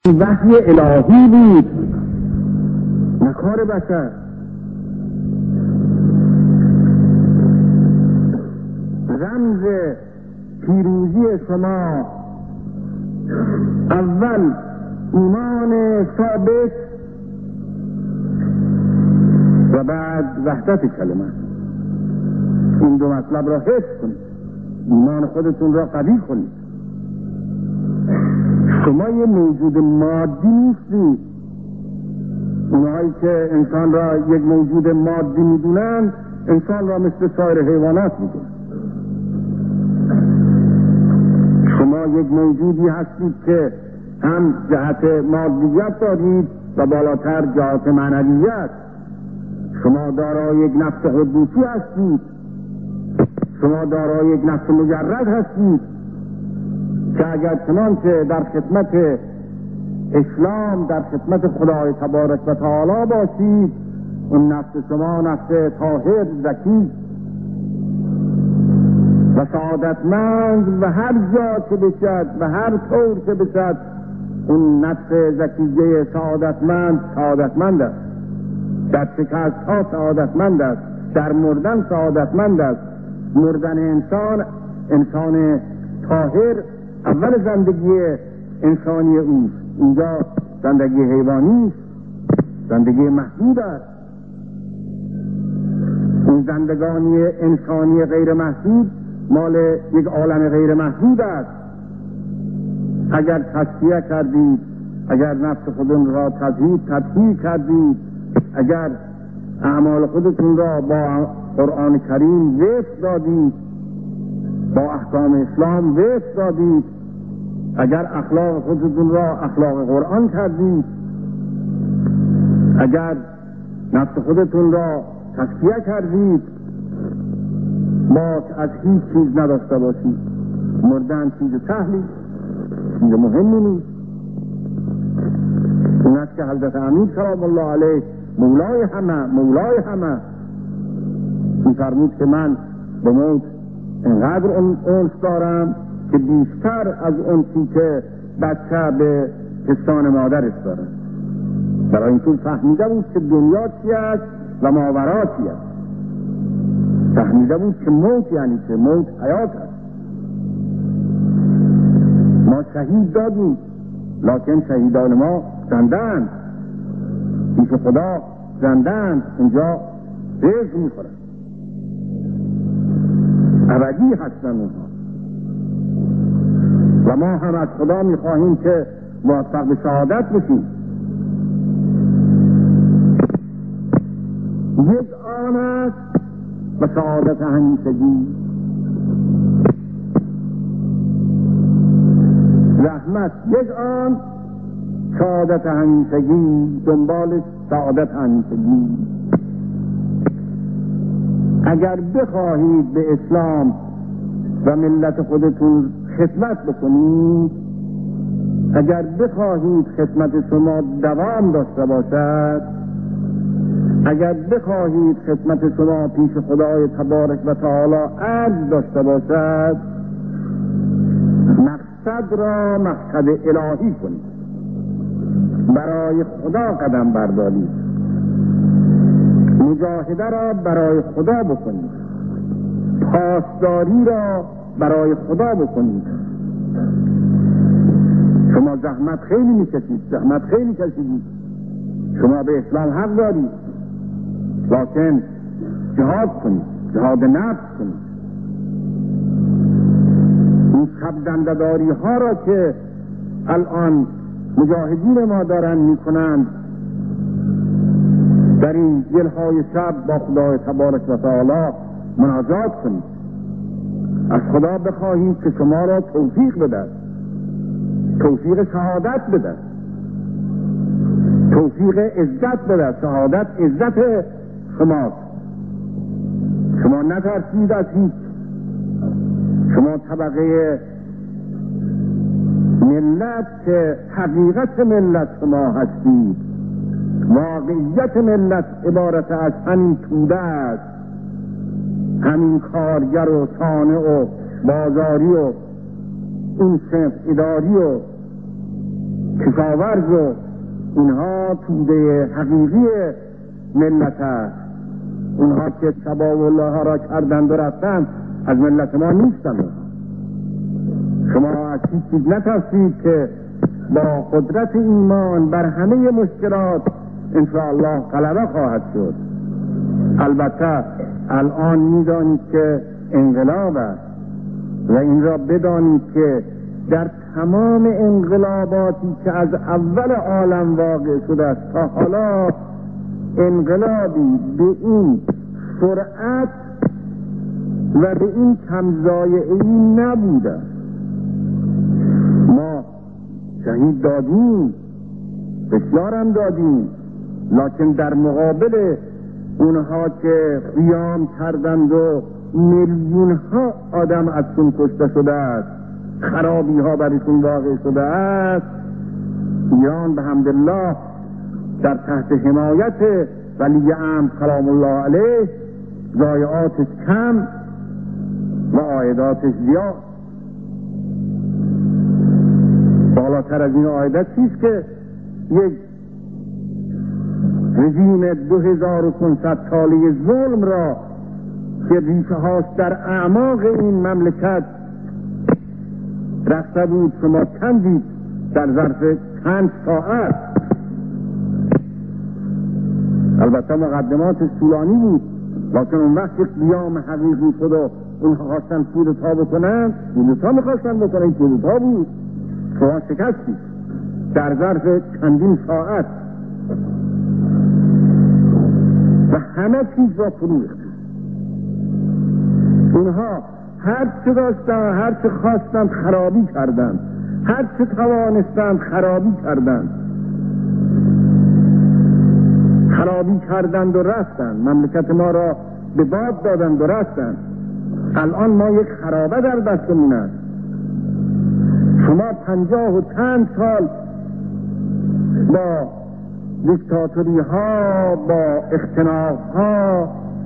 وحی الهی بود، نه کار بشر. رمز پیروزی شما اول ایمان ثابت و بعد وحدت کلمه. این دو مطلب را حفظ کنید، ایمان خودتون را قوی کنید. شما یه موجود مادی نیستید. اونهایی که انسان را یک موجود مادی میدونن، انسان را مثل سایر حیوانات میدونن. شما یک موجودی هستید که هم جهت مادیت دارید و بالاتر جهت معنویت. شما دارای یک نفس قدوسی هستید، شما دارای یک نفس مجرد هستید که اگر چنانچه در خدمت اسلام، در خدمت خدای تبارک و تعالی باشید، اون نفس شما نفس طاهر، زکی و سعادتمند و هر جا که بشد و هر طور که بشد اون نفس زکیه سعادتمند است. در شکست ها سعادتمند است، در مردن سعادتمند است. مردن انسان طاهر اول زندگی انسانی اوست. اینجا زندگی حیوانی است، زندگی محدود است. این زندگانی انسانی غیر محدود مال یک عالم غیر محدود است. اگر تصفیه کردید، اگر نفس خودتون را تطهیر کردید، اگر اعمال خودتون را با قرآن کریم وفق دادید، با احکام اسلام وفق دادید، اگر اخلاق خودتون را اخلاق قرآن کردید، اگر نفس خودتون را تزکیه کردید، باز از هیچ چیز نداشته باشید. مردن چیز سهلی، چیز مهمی نیست. این است که حضرت امیر سلام الله علیه مولای همه می‌فرمود که من به موت اینقدر انس دارم که بیشتر از اون که بچه به پستان مادرش دارم. برای اینکه فهمیده بود که دنیا چی است و ماورا چی است. فهمیده بود که موت یعنی که موت حیات است. ما شهید دادیم، لکن شهیدان ما زنده‌اند، پیش خدا زنده‌اند، اونجا رزق می‌خورن، ابدی هستن اونها. و ما هم از خدا می‌خواهیم که موفق به شهادت بشیم. یک آن است و سعادت همیشگی، رحمت یک آن، سعادت همیشگی دنبالش سعادت همیشگی. اگر بخواهید به اسلام و ملت خودتون خدمت بکنید، اگر بخواهید خدمت شما دوام داشته باشد، اگر بخواهید خدمت شما پیش خدای تبارک و تعالی عرض داشته باشد، مقصد را مقصد الهی کنید، برای خدا قدم بردارید، مجاهده را برای خدا بکنید، پاسداری را برای خدا بکنید. شما زحمت خیلی کشیدید، شما به اسلام حق دارید، لکن جهاد کنید، جهاد نفس کنید. این سبزنده‌داری ها را که الان مجاهدین ما دارن میکنند، در این دلهای شب با خدای تبارک و تعالی مناجات کنید، از خدا بخواهید که شما را توفیق بده، توفیق شهادت بده، توفیق عزت بده. شهادت عزت شماست. شما نترسید از هیچ. شما طبقه ملت که حقیقت ملت شما هستید. واقعیت ملت عبارت از همین توده است، همین کارگر و صانع و بازاری و این صنف اداری و کشاورز و اینها توده حقیقی ملت است. اونها که تبا الله ها را کردند و رفتند از ملت ما نیستند. شما از هیچ چیز نترسید که با قدرت ایمان بر همه مشکلات انشاءالله غلبه خواهد شد. البته الان میدانید که انقلاب است و این را بدانید که در تمام انقلاباتی که از اول عالم واقع شده است تا حالا انقلابی به این سرعت و به این کمزایعی نبوده. ما شهید دادیم، بسیارم دادیم، لکن در مقابل اونها که قیام کردند و میلیون ها آدم ازشون کشته شده است، خرابی ها برشون واقع شده است، ایران به حمدالله در تحت حمایت ولی امر سلام الله علیه ضایعاتش کم و عایداتش زیاد. بالاتر از این عایدات چیست که یک رژیم 2500 ساله ظلم را که ریشه هاست در اعماق این مملکت رفته بود شما کندید در ظرف چند ساعت. البته مقدماتش طولانی بود، لکن اون وقت قیام حقیقی شد و اونها خواستن کودتا بکنن، کودتا میخواستن بکنن، کودتا بود، شما شکستید در ظرف چندین ساعت و همه چیز را فرو ریختید. اونها هر چه داشتن، هر چه خواستند خرابی کردند، هر چه توانستند خرابی کردند، خرابی کردند و رفتند، مملکت ما را به باد دادند و رفتند. الان ما یک خرابه در دستمون است. شما 50 و چند سال با دیکتاتوری ها، با اختناق ها،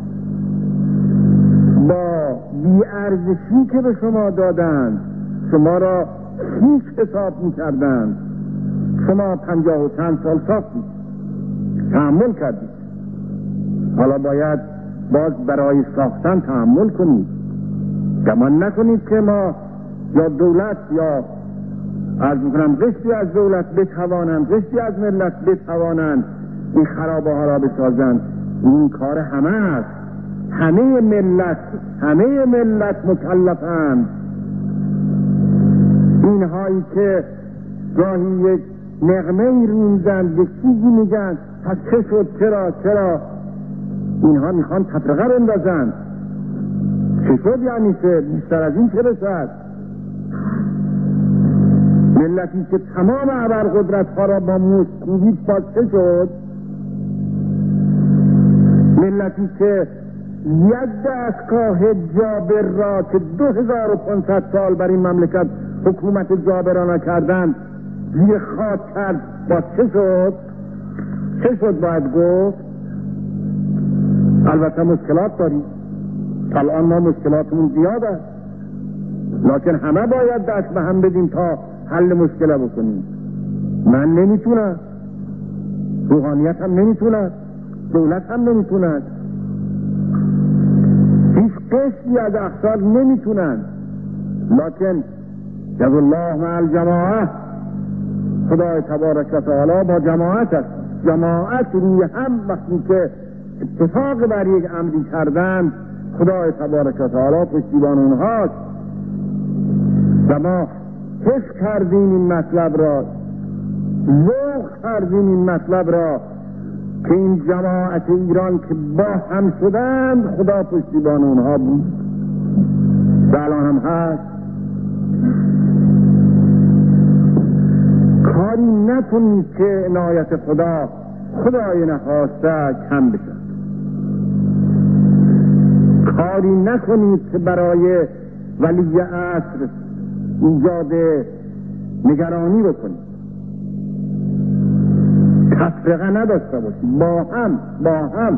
با بی‌ارزشی که به شما دادند شما را هیچ حساب می‌کردند. شما 50 و چند سال ساختید، تحمل کردید، حالا باید باز برای ساختن تحمل کنید. گمان نکنید که ما یا دولت یا عرض میکنم قسطی از دولت بتوانند، قسطی از ملت بتوانند این خرابه ها را بسازند. این کار همه است. همه ملت مکلفند. اینهایی که گاهی یک نغمه روندن، یک چیزی میگن پس چه شد، چرا اینها میخوان تفرقه رو اندازن. چه شد یعنی که بیشتر از این چه رسد؟ ملتی که تمام ابرقدرت ها را با موش کوبید باز چه شد؟ ملتی که ید دستگاه جابر را که 2500 سال بر این مملکت حکومت جابرانه کردند زیر خاک کرد باز چه شد؟ چه شد باید گفت؟ البته مشکلات داریم، الان ما مشکلاتمون زیاد است، لکن همه باید دست به هم بدیم تا حل مشکل بکنیم. من نمیتونم، روحانیت هم نمیتوند، دولت هم نمیتوند، هیچ قسمی از اقصار نمیتونند، لکن جز الله مع الجماعه، خدای تبارک و تعالی با جماعت است. جماعت روی هم وقتی که اتفاق بر یک امری کردند خدای تبارک و تعالی پشتیبان اونهاست. و ما حس کردیم این مطلب را، ذوق کردیم این مطلب را که این جماعت ایران که با هم شدند خدا پشتیبان اونها بود و الان هم هست. کاری نکنید که عنایت خدای نخواسته کم بشد. کاری نکنید که برای ولی عصر ایجاد نگرانی بکنید. تفرقه نداشته باشید، با هم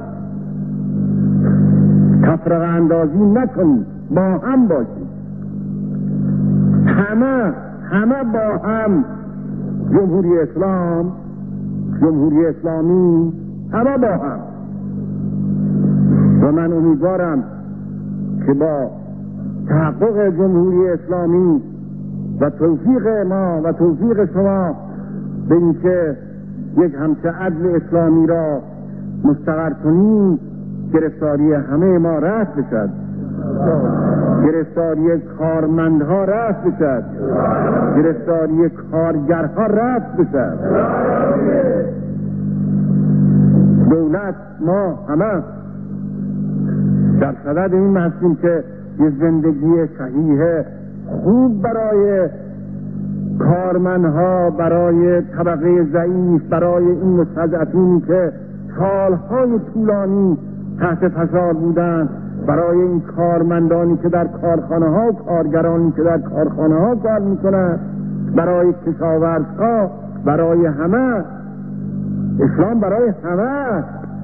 تفرقه اندازی نکنید، با هم باشید، همه با هم جمهوری اسلام، جمهوری اسلامی، همه با هم. و من امیدوارم که با تحقق جمهوری اسلامی و توفیق ما و توفیق شما به اینکه یک همچه عدل اسلامی را مستقر کنیم، گرفتاری همه ما رفع بشد، گرفتاری کارمندها رفع بشد، گرفتاری کارگرها رفع بشد. دولت ما همه در صدد این هستیم که یه زندگی صحیح خوب برای کارمندها، برای طبقه ضعیف، برای این مستضعفینی که سالهای طولانی تحت فشار بودند، برای این کارمندانی که در کارخانه ها و کارگرانی که در کارخانه ها کار میکنند، برای کشاورزها، برای همه. اسلام برای همه.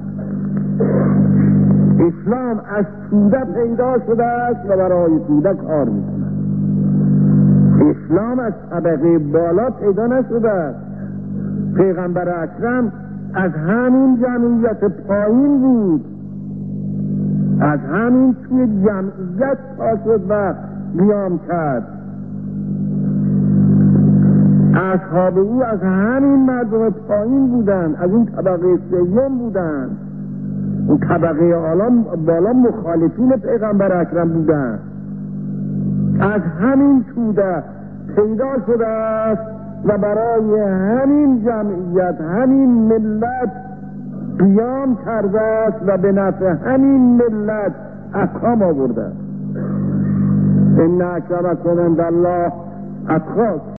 اسلام از توده پیدا شده است و برای توده کار میکنه. اسلام از طبقه بالا پیدا نشده است. پیغمبر اکرم از همین جمعیت پایین بود، از همین توی جمعیت پا شد و قیام کرد. اصحاب او از همین مردم پایین بودند، از این طبقه سوم بودند. اون طبقه بالا مخالفین پیغمبر اکرم بودند. از همین توده پیدا شده است و برای همین جمعیت، همین ملت قیام کرده است و به نفع همین ملت احکام آورده است. ان اکرمکم عند الله اتقاکم.